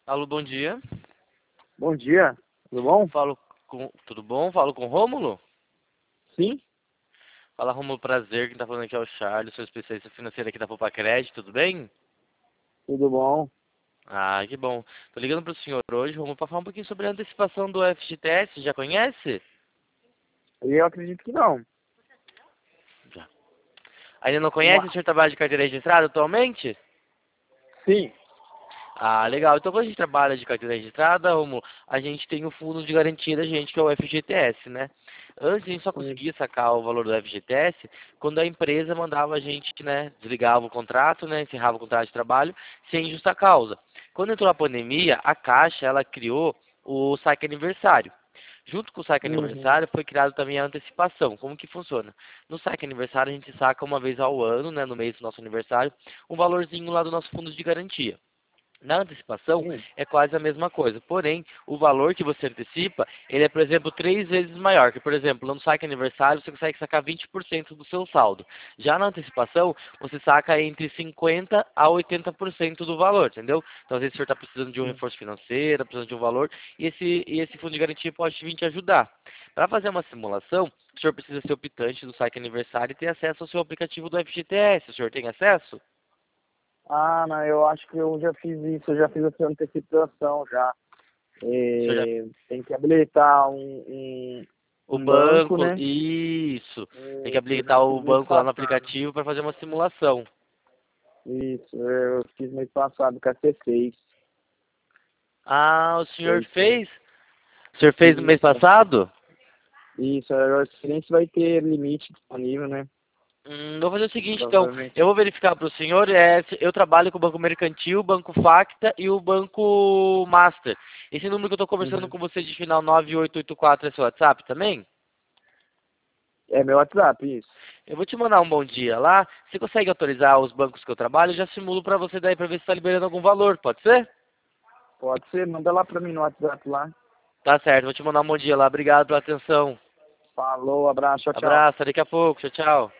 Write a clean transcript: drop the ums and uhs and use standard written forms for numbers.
Alô, bom dia. Bom dia, tudo bom? Tudo bom? Falo com o Rômulo? Sim, Fala, Rômulo, prazer. Quem tá falando aqui é o Charles, sou especialista financeiro aqui da Poupa Crédito, tudo bem? tudo bom. Ah, que bom. Tô ligando pro senhor hoje, Rômulo, pra falar um pouquinho sobre a antecipação do FGTS, já conhece? E eu acredito que não. Já. Ainda não conhece? O Uma... senhor trabalha de carteira registrada atualmente? Sim. Ah, legal. Então, quando a gente trabalha de carteira registrada, Romulo, a gente tem o fundo de garantia da gente, que é o FGTS, né? Antes, a gente só Sim. conseguia sacar o valor do FGTS quando a empresa mandava a gente, né, desligava o contrato, né, encerrava o contrato de trabalho sem justa causa. Quando entrou a pandemia, a Caixa, ela criou o saque aniversário. Junto com o saque Uhum. aniversário, foi criado também a antecipação. Como que funciona? No saque aniversário, a gente saca uma vez ao ano, né, no mês do nosso aniversário, um valorzinho lá do nosso fundo de garantia. Na antecipação Sim. é quase a mesma coisa, porém o valor que você antecipa, ele é, por exemplo, 3 vezes maior, que por exemplo, no saque aniversário você consegue sacar 20% do seu saldo. Já na antecipação, você saca entre 50% a 80% do valor, entendeu? Então às vezes o senhor está precisando de um Sim. reforço financeiro, precisando de um valor, e esse fundo de garantia pode vir te ajudar. Para fazer uma simulação, o senhor precisa ser optante do saque aniversário e ter acesso ao seu aplicativo do FGTS. O senhor tem acesso? Ah, não, eu acho que eu já fiz isso, eu já fiz essa antecipação já. O senhor já Tem que habilitar um, O um banco, banco, né? isso. Tem que Eu já habilitar o fiz mês banco lá no passado. aplicativo para fazer uma simulação. Isso, eu fiz mês passado com a C6. Ah, o senhor Foi, foi. fez? O senhor fez no mês Isso, passado? isso. Eu sei se vai ter limite disponível, né? Vou fazer o seguinte, então. Provavelmente. Eu vou verificar para o senhor. Eu trabalho com o Banco Mercantil, o Banco Facta e o Banco Master. Esse número que eu estou conversando Uhum. com você de final 9884 é seu WhatsApp também? É meu WhatsApp, isso. Eu vou te mandar um bom dia lá. Você consegue autorizar os bancos que eu trabalho? Eu já simulo para você daí para ver se está liberando algum valor, pode ser? Pode ser, manda lá pra mim no WhatsApp lá. Tá certo, vou te mandar um bom dia lá. Obrigado pela atenção. Falou, abraço, tchau, tchau. Abraço, até daqui a pouco. Tchau, tchau.